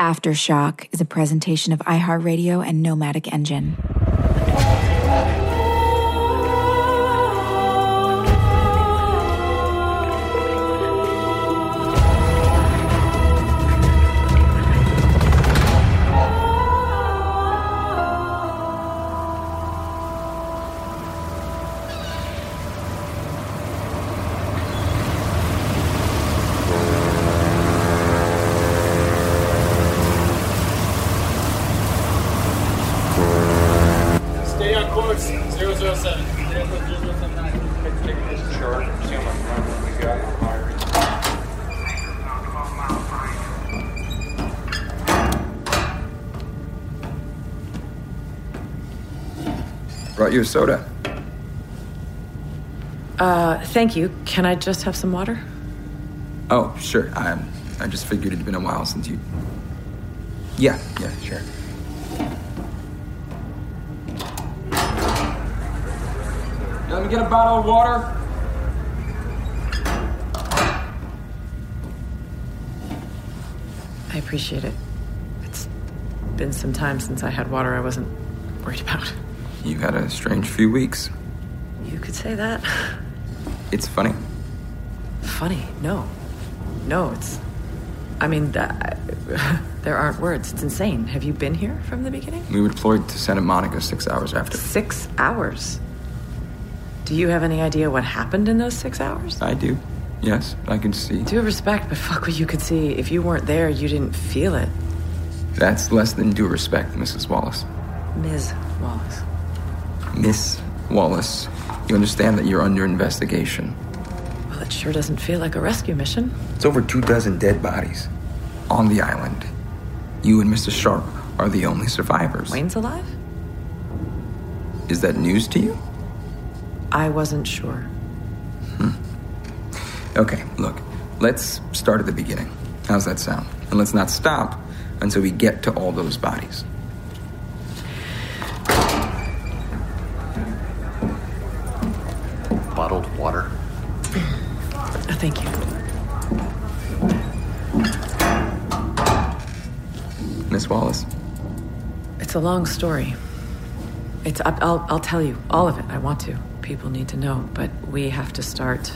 Aftershock is a presentation of iHeartRadio and Nomadic Engine. Stay on course, 007. Stay on course, 0079. Sure. See how much time we got on hiring. Brought you a soda. Thank you. Can I just have some water? Oh, sure. I just figured it'd been a while since you... Yeah, sure. Let me get a bottle of water. I appreciate it. It's been some time since I had water I wasn't worried about. You had a strange few weeks. You could say that. It's funny. Funny? No, it's... I mean, there aren't words. It's insane. Have you been here from the beginning? We were deployed to Santa Monica 6 hours after. 6 hours? Do you have any idea what happened in those 6 hours? I do. Yes, I can see. Due respect, but fuck what you could see. If you weren't there, you didn't feel it. That's less than due respect, Mrs. Wallace. Ms. Wallace. Miss Wallace, you understand that you're under investigation. Well, it sure doesn't feel like a rescue mission. It's over 24 dead bodies on the island. You and Mr. Sharp are the only survivors. Wayne's alive? Is that news to you? I wasn't sure. Okay, look, let's start at the beginning. How's that sound? And let's not stop until we get to all those bodies. Bottled water. Thank you. Miss Wallace? It's a long story. I'll tell you all of it. I want to. People need to know, but we have to start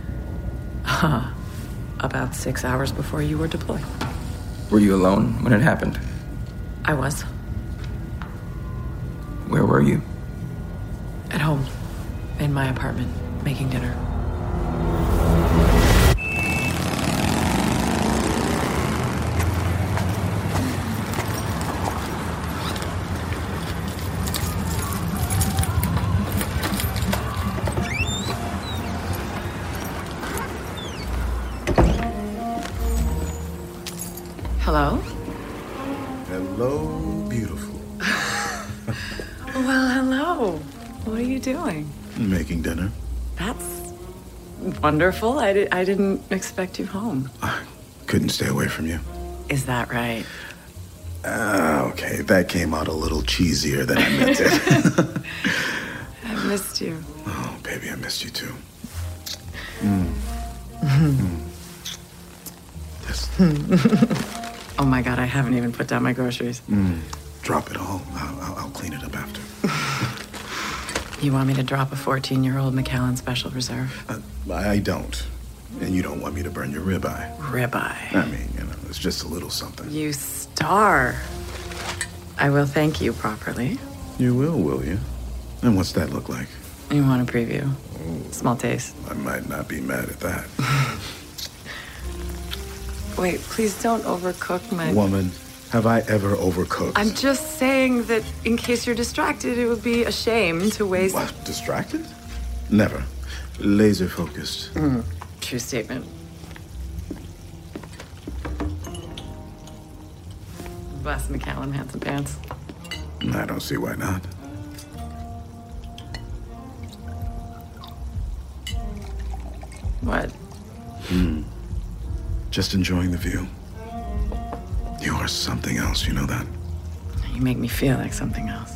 about 6 hours before you were deployed. Were you alone when it happened? I was. Where were you? At home. In my apartment. Making dinner. Hello? Hello, beautiful. Well, hello. What are you doing? Making dinner. That's wonderful. I didn't expect you home. I couldn't stay away from you. Is that right? Okay, that came out a little cheesier than I meant it. I missed you. Oh, baby, I missed you too. Yes. Oh my God, I haven't even put down my groceries. Drop it all. I'll clean it up after. You want me to drop a 14-year-old Macallan Special Reserve? I don't. And you don't want me to burn your ribeye. Ribeye. I mean, it's just a little something. You star. I will thank you properly. You will you? And what's that look like? You want a preview? Small taste. I might not be mad at that. Wait, please don't overcook my... Woman, have I ever overcooked? I'm just saying that in case you're distracted, it would be a shame to waste... What? Distracted? Never. Laser focused. True statement. Bless Macallan handsome pants. I don't see why not. What? Just enjoying the view. You are something else, you know that? You make me feel like something else.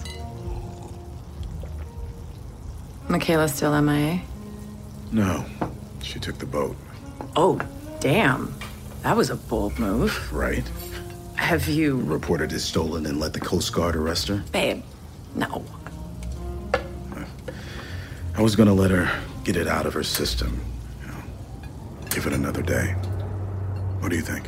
Michaela still MIA? No. She took the boat. Oh, damn. That was a bold move. Right? Have you... Reported it stolen and let the Coast Guard arrest her? Babe, no. I was gonna let her get it out of her system. Give it another day. What do you think?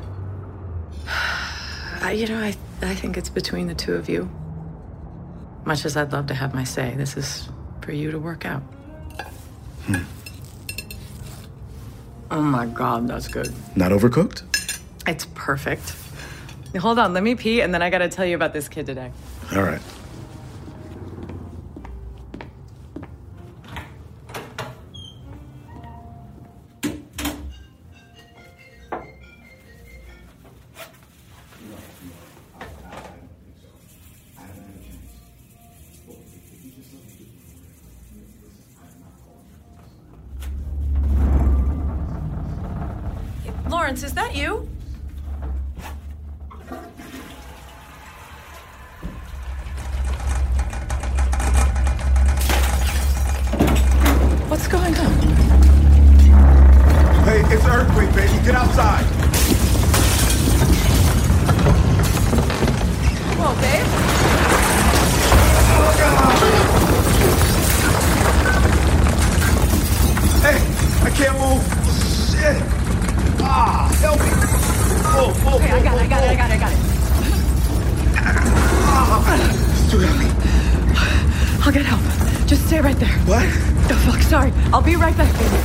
I think it's between the two of you. Much as I'd love to have my say, this is for you to work out. Oh my God, that's good. Not overcooked? It's perfect. Hold on, let me pee, and then I gotta tell you about this kid today. All right. Lawrence, is that you? What's going on? Hey, it's an earthquake, baby. Get outside. Whoa, babe. Hey, I can't move. Shit. Help me. Whoa, Okay, I got it. It's too heavy. I'll get help. Just stay right there. What? Oh, fuck, sorry. I'll be right back, baby.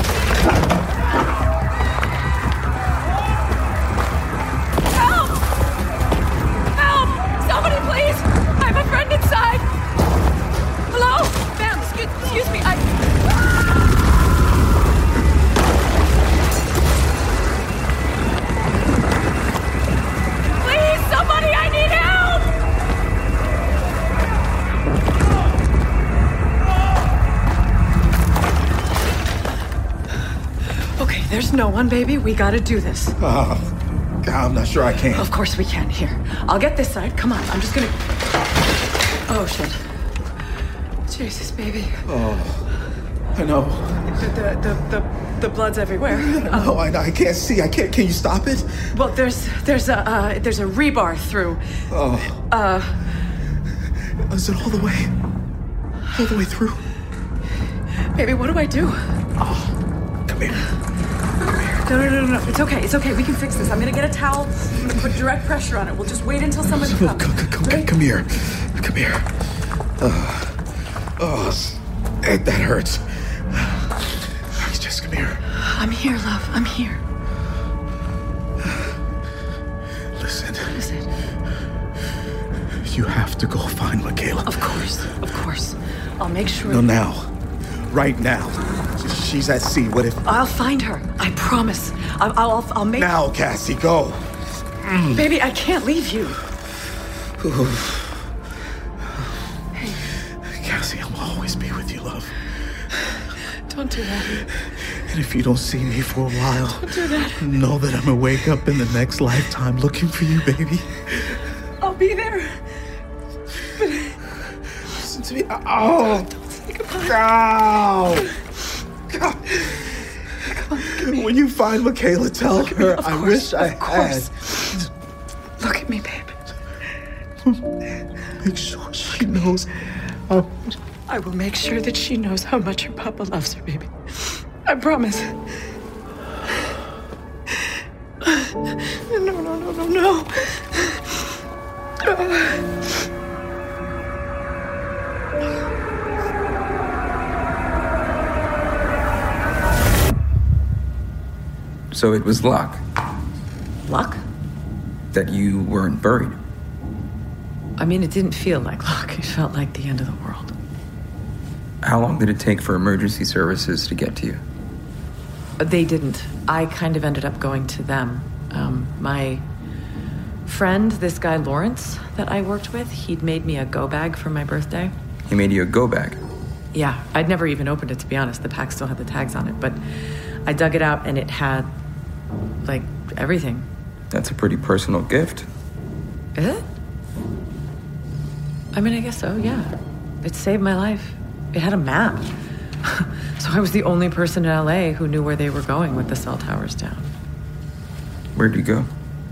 Help! Help! Somebody, please! I have a friend inside! Hello? Ma'am, excuse me, Please, somebody, I need help! Okay, there's no one, baby. We gotta do this. God, I'm not sure I can. Of course we can. Here, I'll get this side. Come on, I'm just gonna... Oh, shit. Jesus, baby. I know. The blood's everywhere. No, I can't see. Can you stop it? Well, there's a rebar through. Is it all the way through? Baby, what do I do? Come here. No. It's okay. We can fix this. I'm gonna get a towel. I'm gonna put direct pressure on it. We'll just wait until somebody comes. Come here. That hurts. Just come here. I'm here, love. I'm here. Listen. Listen. You have to go find Michaela. Of course. I'll make sure. No, now. Right now. She's at sea. What if... I'll find her. I promise. I'll make... Now, Cassie, go. Baby, I can't leave you. Hey. Cassie, I'll always be with you, love. Don't do that. And if you don't see me for a while... Don't do that. Know that I'm gonna wake up in the next lifetime looking for you, baby. I'll be there. Listen to me. Don't say goodbye. God. When you find Michaela, tell her I wish I had. Look at me, babe. Make sure she knows. I will make sure that she knows how much her papa loves her, baby. I promise. No. So it was luck Luck? that you weren't buried. I mean, it didn't feel like luck. It felt like the end of the world. How long did it take for emergency services to get to you? They didn't. I kind of ended up going to them. My friend, this guy Lawrence that I worked with, he'd made me a go bag for my birthday. He made you a go bag. Yeah, I'd never even opened it, to be honest. The pack still had the tags on it, but I dug it out and it had, like, everything. That's a pretty personal gift. Is it? I mean, I guess so, yeah. It saved my life. It had a map. So I was the only person in LA who knew where they were going with the cell towers down. Where'd you go?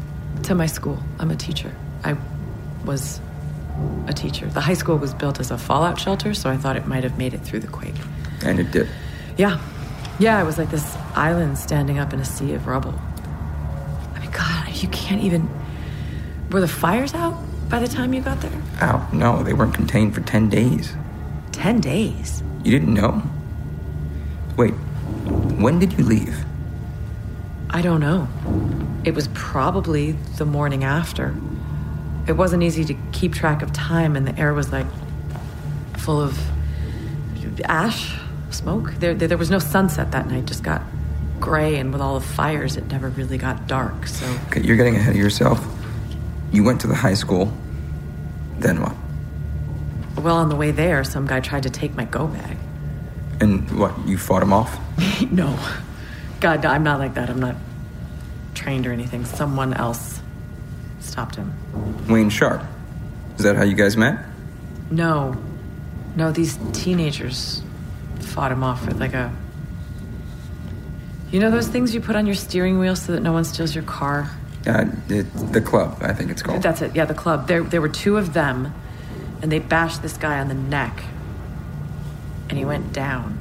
To my school. I'm a teacher. I was a teacher. The high school was built as a fallout shelter, so I thought it might have made it through the quake. And it did. Yeah. Yeah, it was like this island standing up in a sea of rubble. I mean, God, you can't even... Were the fires out by the time you got there? Ow, no, they weren't contained for 10 days. 10 days? You didn't know? Wait, when did you leave? I don't know. It was probably the morning after. It wasn't easy to keep track of time, and the air was like full of ash, smoke. There was no sunset that night, just got gray, and with all the fires, it never really got dark, so... Okay, you're getting ahead of yourself. You went to the high school, then what? Well, on the way there, some guy tried to take my go bag. And what, you fought him off? No. God, no, I'm not like that. I'm not trained or anything. Someone else stopped him. Wayne Sharp. Is that how you guys met? No. No, these teenagers fought him off with like a... You know those things you put on your steering wheel so that no one steals your car? The club, I think it's called. That's it, yeah, the club. There were two of them, and they bashed this guy on the neck. And he went down.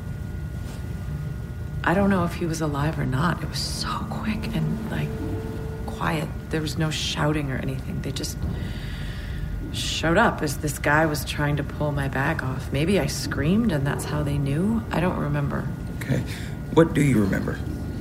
I don't know if he was alive or not. It was so quick and, like, quiet. There was no shouting or anything. They just showed up as this guy was trying to pull my bag off. Maybe I screamed and that's how they knew. I don't remember. Okay. What do you remember?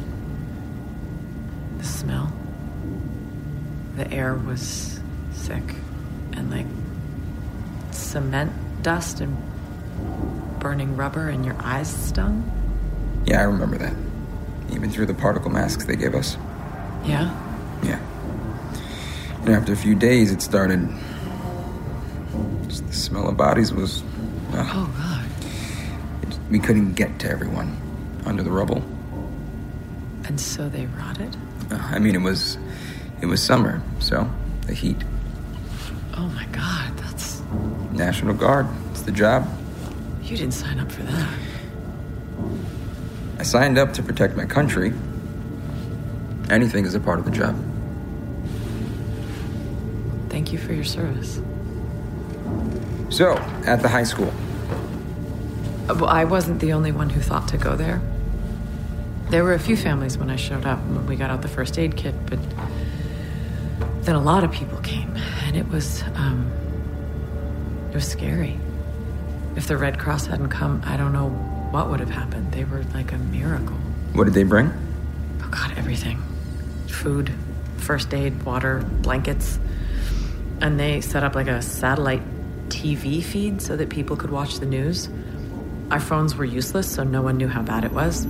The smell. The air was sick and like cement dust and burning rubber, and your eyes stung. Yeah, I remember that. Even through the particle masks they gave us. Yeah? Yeah. And after a few days, it started... Just the smell of bodies was... Oh, God. We couldn't get to everyone under the rubble. And so they rotted? I mean, it was summer, so the heat. Oh, my God, that's... National Guard. It's the job. You didn't sign up for that. I signed up to protect my country. Anything is a part of the job. Thank you for your service. So, at the high school. Well, I wasn't the only one who thought to go there. There were a few families when I showed up, when we got out the first aid kit, but then a lot of people came, and it was scary. If the Red Cross hadn't come, I don't know what would have happened. They were like a miracle. What did they bring? Oh, God, everything. Food, first aid, water, blankets. And they set up like a satellite TV feed so that people could watch the news. Our phones were useless, so no one knew how bad it was.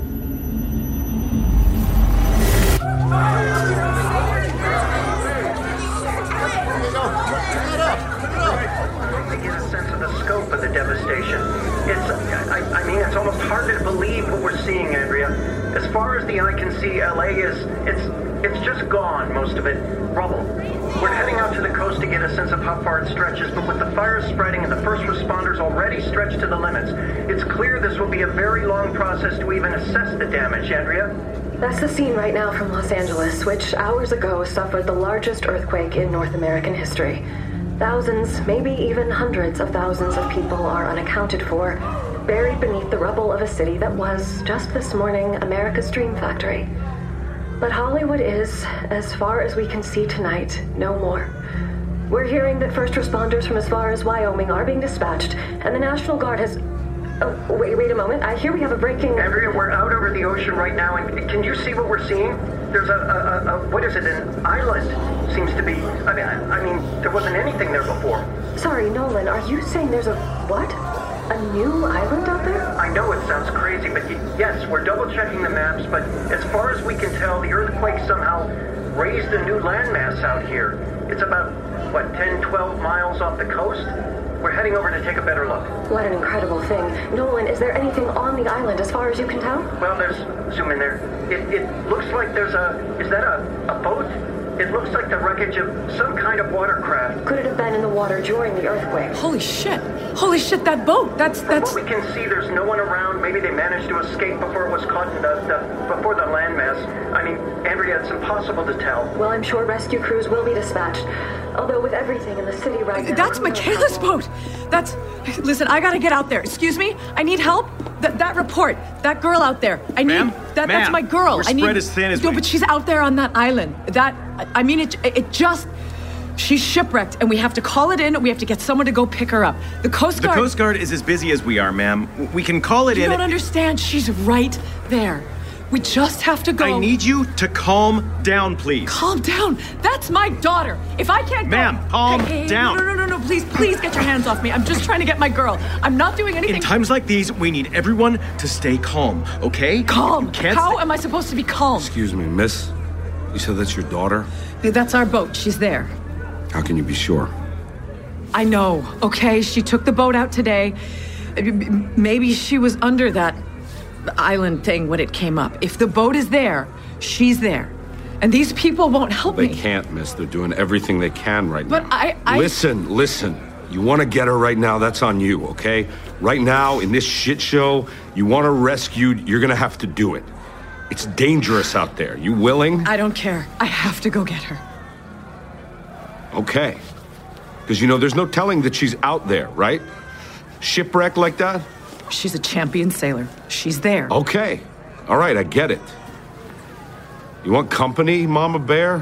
To get a sense of the scope of the devastation. It's almost hard to believe what we're seeing, Andrea. As far as the eye can see, LA it's just gone, most of it. Rubble. We're heading out to the coast to get a sense of how far it stretches, but with the fires spreading and the first responders already stretched to the limits, it's clear this will be a very long process to even assess the damage, Andrea. That's the scene right now from Los Angeles, which hours ago suffered the largest earthquake in North American history. Thousands, maybe even hundreds of thousands of people are unaccounted for, buried beneath the rubble of a city that was, just this morning, America's dream factory. But Hollywood is, as far as we can see tonight, no more. We're hearing that first responders from as far as Wyoming are being dispatched, and the National Guard has... Oh, wait a moment. I hear we have a breaking... Andrea, we're out over the ocean right now, and can you see what we're seeing? There's what is it, an island, seems to be. I mean, there wasn't anything there before. Sorry, Nolan, are you saying there's a what? A new island out there? I know it sounds crazy, but yes, we're double-checking the maps, but as far as we can tell, the earthquake somehow raised a new landmass out here. It's about, 10, 12 miles off the coast? We're heading over to take a better look. What an incredible thing. Nolan, is there anything on the island as far as you can tell? Well, zoom in there. It looks like there's is that a boat? It looks like the wreckage of some kind of watercraft. Could it have been in the water during the earthquake? Holy shit, that boat. That's... From what we can see, there's no one around. Maybe they managed to escape before it was caught in before the landmass. I mean, Andrea, it's impossible to tell. Well, I'm sure rescue crews will be dispatched. Although with everything in the city right now... That's Michaela's boat. Listen, I gotta get out there. Excuse me? I need help? That report. That girl out there. I need... Ma'am? That's my girl. We're spread as thin as No, we... but she's out there on that island. It just... She's shipwrecked, and we have to call it in. We have to get someone to go pick her up. The Coast Guard... The Coast Guard is as busy as we are, ma'am. We can call it in... You don't understand. She's right there. We just have to go... I need you to calm down, please. Calm down. That's my daughter. If I can't go... Ma'am, calm down. No. Please get your hands off me. I'm just trying to get my girl. I'm not doing anything... In times like these, we need everyone to stay calm, okay? Calm? You can't How am I supposed to be calm? Excuse me, miss. You said that's your daughter? That's our boat. She's there. How can you be sure? I know, okay? She took the boat out today. Maybe she was under that island thing when it came up. If the boat is there, she's there. And these people won't help me. They can't, miss. They're doing everything they can right now. But I... Listen. You want to get her right now, that's on you, okay? Right now, in this shit show, you want her rescued, you're gonna have to do it. It's dangerous out there. You willing? I don't care. I have to go get her. Okay. Because, there's no telling that she's out there, right? Shipwrecked like that? She's a champion sailor. She's there. Okay. All right, I get it. You want company, Mama Bear?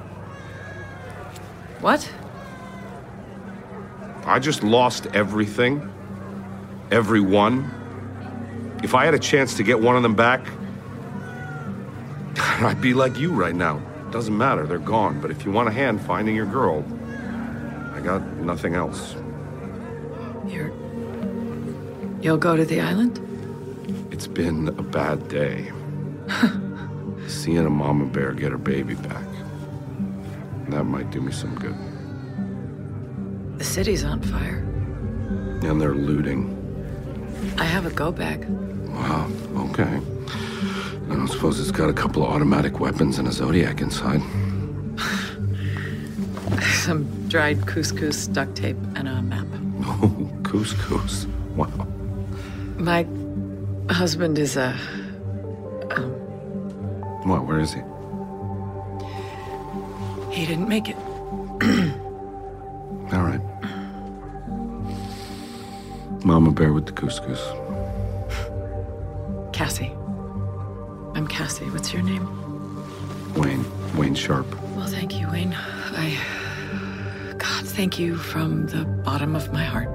What? I just lost everything. Everyone. If I had a chance to get one of them back, I'd be like you right now. Doesn't matter, they're gone. But if you want a hand finding your girl, I got nothing else. You'll go to the island? It's been a bad day. Seeing a mama bear get her baby back. That might do me some good. The city's on fire. And they're looting. I have a go bag. Wow, okay. I don't suppose it's got a couple of automatic weapons and a Zodiac inside. Some dried couscous, duct tape, and a map. Oh, couscous. Wow. My husband is a... What, where is he? He didn't make it. All right. Mama Bear with the couscous. Cassie. I'm Cassie. What's your name? Wayne Sharp. Well, thank you, Wayne. God, thank you from the bottom of my heart.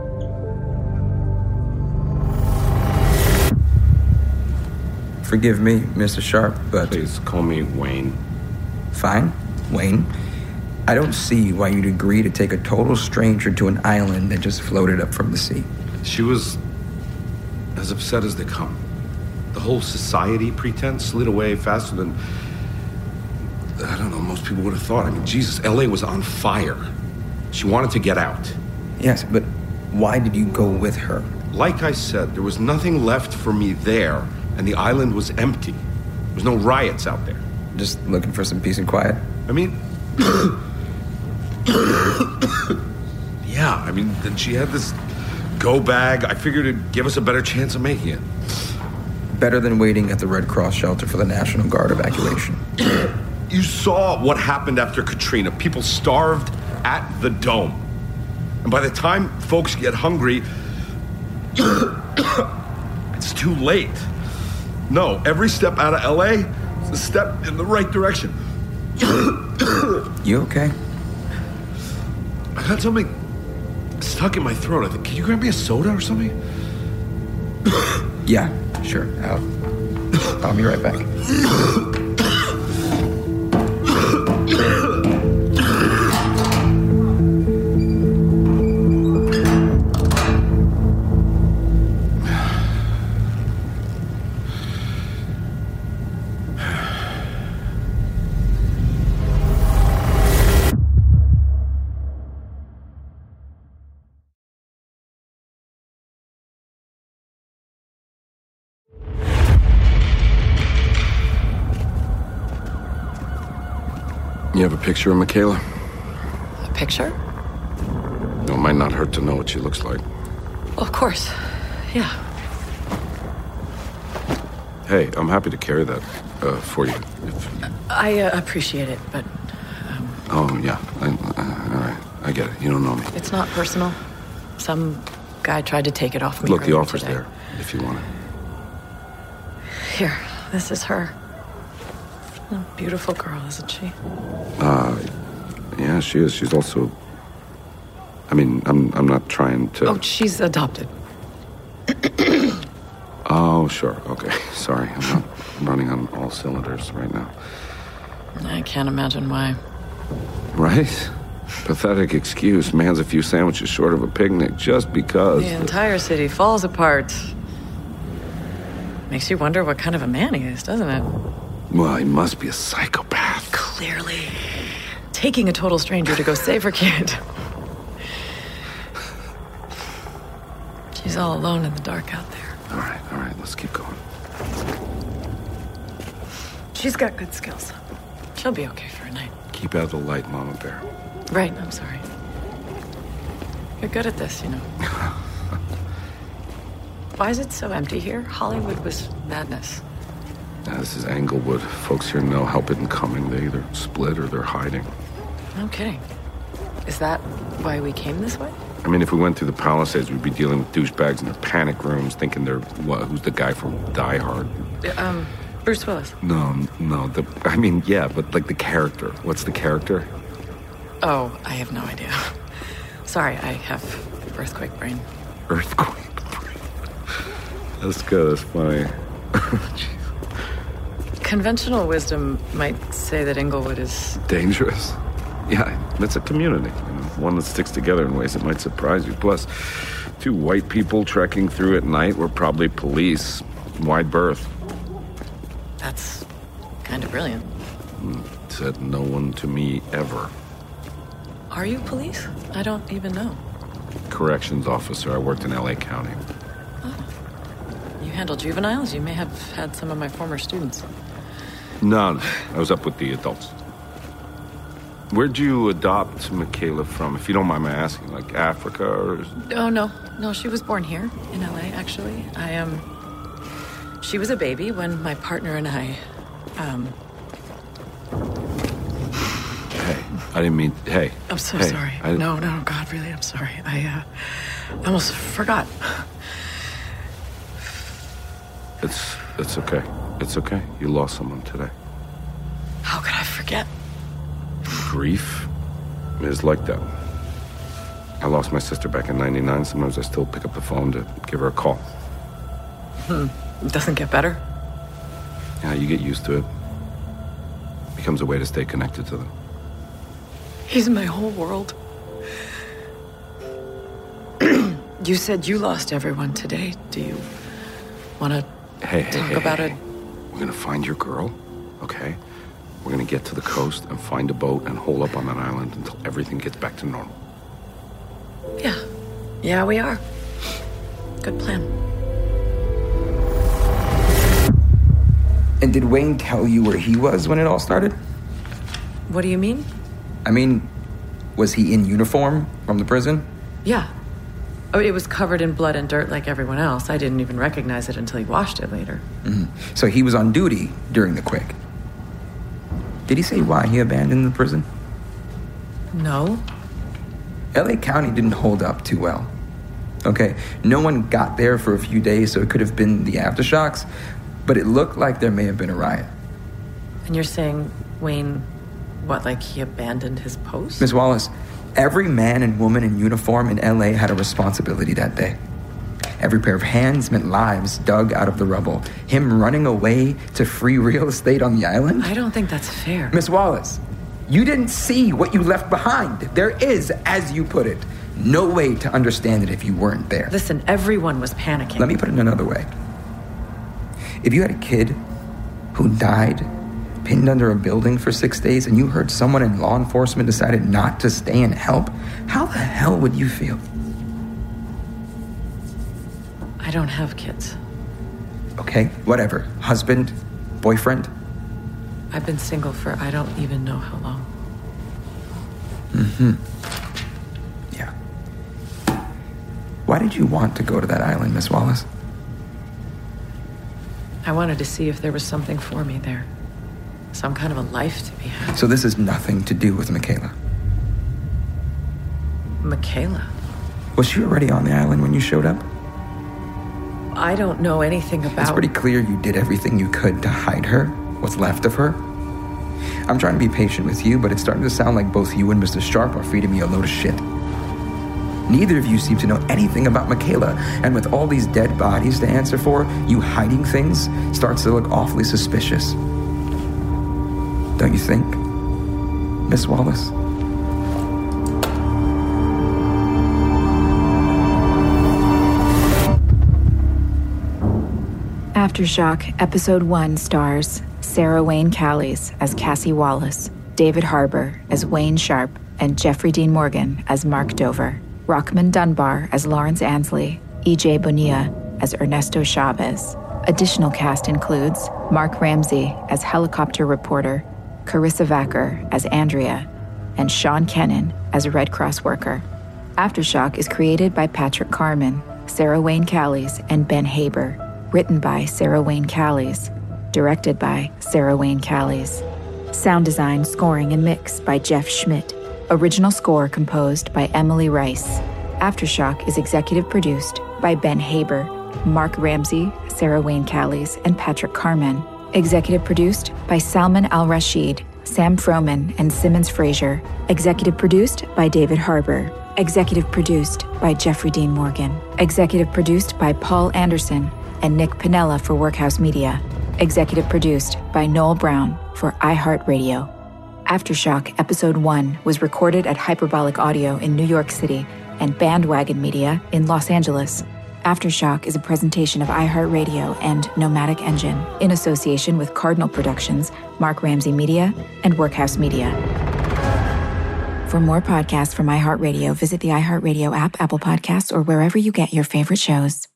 Forgive me, Mr. Sharp, but... Please call me Wayne. Fine, Wayne. I don't see why you'd agree to take a total stranger to an island that just floated up from the sea. She was as upset as they come. The whole society pretense slid away faster than, I don't know, most people would have thought. I mean, Jesus, LA was on fire. She wanted to get out. Yes, but why did you go with her? Like I said, there was nothing left for me there, and the island was empty. There was no riots out there. Just looking for some peace and quiet? I mean... yeah, I mean, she had this go bag. I figured it'd give us a better chance of making it. Better than waiting at the Red Cross shelter for the National Guard evacuation. You saw what happened after Katrina. People starved at the Dome. And by the time folks get hungry, it's too late. No, every step out of LA is a step in the right direction. You okay? I got something stuck in my throat. I think. Can you grab me a soda or something? Yeah, sure. I'll be right back. You have a picture of Michaela? A picture? No, it might not hurt to know what she looks like. Well, of course. Yeah. Hey, I'm happy to carry that for you. I appreciate it, but... Oh, yeah. All right. I get it. You don't know me. It's not personal. Some guy tried to take it off me. Look, the earlier offer's today. there, if you want it. Here, this is her. A beautiful girl, isn't she? Yeah, she is. She's also... I mean, I'm not trying to... Oh, she's adopted. Oh, sure. Okay. Sorry. I'm running on all cylinders right now. I can't imagine why. Right? Pathetic excuse. Man's a few sandwiches short of a picnic just because... The entire city falls apart. Makes you wonder what kind of a man he is, doesn't it? Well, he must be a psychopath. Clearly. Taking a total stranger to go save her kid. She's all alone in the dark out there. All right. Let's keep going. She's got good skills. She'll be okay for a night. Keep out of the light, Mama Bear. Right, I'm sorry. You're good at this, you know. Why is it so empty here? Hollywood was madness. Yeah, this is Englewood. Folks here know help isn't coming. They either split or they're hiding. No kidding. Is that why we came this way? I mean, if we went through the Palisades, we'd be dealing with douchebags in their panic rooms, thinking they're, who's the guy from Die Hard? Bruce Willis. No, yeah, but like the character. What's the character? Oh, I have no idea. Sorry, I have earthquake brain. Earthquake brain. That's good, that's funny. Conventional wisdom might say that Englewood is... dangerous. Yeah, it's a community. One that sticks together in ways that might surprise you. Plus, two white people trekking through at night were probably police. Wide berth. That's kind of brilliant. Said no one to me ever. Are you police? I don't even know. Corrections officer. I worked in LA County. Oh. You handle juveniles? You may have had some of my former students. No, I was up with the adults. Where'd you adopt Michaela from, if you don't mind my asking? Like Africa or... Oh, no. No, she was born here in LA, actually. She was a baby when my partner and I, Hey, I didn't mean... Hey. I'm so sorry. No, God, really, I'm sorry. I almost forgot. It's okay. It's okay. You lost someone today. How could I forget? Grief is like that. I lost my sister back in '99. Sometimes I still pick up the phone to give her a call. It doesn't get better? Yeah, you get used to it. Becomes a way to stay connected to them. He's my whole world. You said you lost everyone today. Do you want to talk about it? We're going to find your girl, okay? We're going to get to the coast and find a boat and hole up on that island until everything gets back to normal. Yeah. Yeah, we are. Good plan. And did Wayne tell you where he was when it all started? What do you mean? I mean, was he in uniform from the prison? Yeah. Oh, it was covered in blood and dirt like everyone else. I didn't even recognize it until he washed it later. Mm-hmm. So he was on duty during the quake. Did he say why he abandoned the prison? No. LA County didn't hold up too well. Okay, no one got there for a few days, so it could have been the aftershocks, but it looked like there may have been a riot. And you're saying Wayne, like he abandoned his post? Miss Wallace, every man and woman in uniform in LA had a responsibility that day. Every pair of hands meant lives dug out of the rubble. Him running away to free real estate on the island? I don't think that's fair. Miss Wallace, you didn't see what you left behind. There is, as you put it, no way to understand it if you weren't there. Listen, everyone was panicking. Let me put it another way. If you had a kid who died pinned under a building for 6 days and you heard someone in law enforcement decided not to stay and help, how the hell would you feel? I don't have kids. Okay, whatever. Husband, boyfriend? I've been single for I don't even know how long. Yeah. Why did you want to go to that island, Miss Wallace? I wanted to see if there was something for me there. Some kind of a life to be had. So this has nothing to do with Michaela? Michaela? Was she already on the island when you showed up? I don't know anything about... It's pretty clear you did everything you could to hide her, what's left of her. I'm trying to be patient with you, but it's starting to sound like both you and Mr. Sharp are feeding me a load of shit. Neither of you seem to know anything about Michaela, and with all these dead bodies to answer for, you hiding things starts to look awfully suspicious. Don't you think, Miss Wallace? Aftershock Episode 1 stars Sarah Wayne Callies as Cassie Wallace, David Harbour as Wayne Sharp, and Jeffrey Dean Morgan as Mark Dover. Rockman Dunbar as Lawrence Ansley, E.J. Bonilla as Ernesto Chavez. Additional cast includes Mark Ramsey as helicopter reporter, Carissa Vacker as Andrea, and Sean Kennan as a Red Cross worker. Aftershock is created by Patrick Carman, Sarah Wayne Callies, and Ben Haber. Written by Sarah Wayne Callies. Directed by Sarah Wayne Callies. Sound design, scoring, and mix by Jeff Schmidt. Original score composed by Emily Rice. Aftershock is executive produced by Ben Haber, Mark Ramsey, Sarah Wayne Callies, and Patrick Carman. Executive produced by Salman Al-Rashid, Sam Froman, and Simmons Frazier. Executive produced by David Harbour. Executive produced by Jeffrey Dean Morgan. Executive produced by Paul Anderson and Nick Pinella for Workhouse Media. Executive produced by Noel Brown for iHeartRadio. Aftershock Episode 1 was recorded at Hyperbolic Audio in New York City and Bandwagon Media in Los Angeles. Aftershock is a presentation of iHeartRadio and Nomadic Engine in association with Cardinal Productions, Mark Ramsey Media, and Workhouse Media. For more podcasts from iHeartRadio, visit the iHeartRadio app, Apple Podcasts, or wherever you get your favorite shows.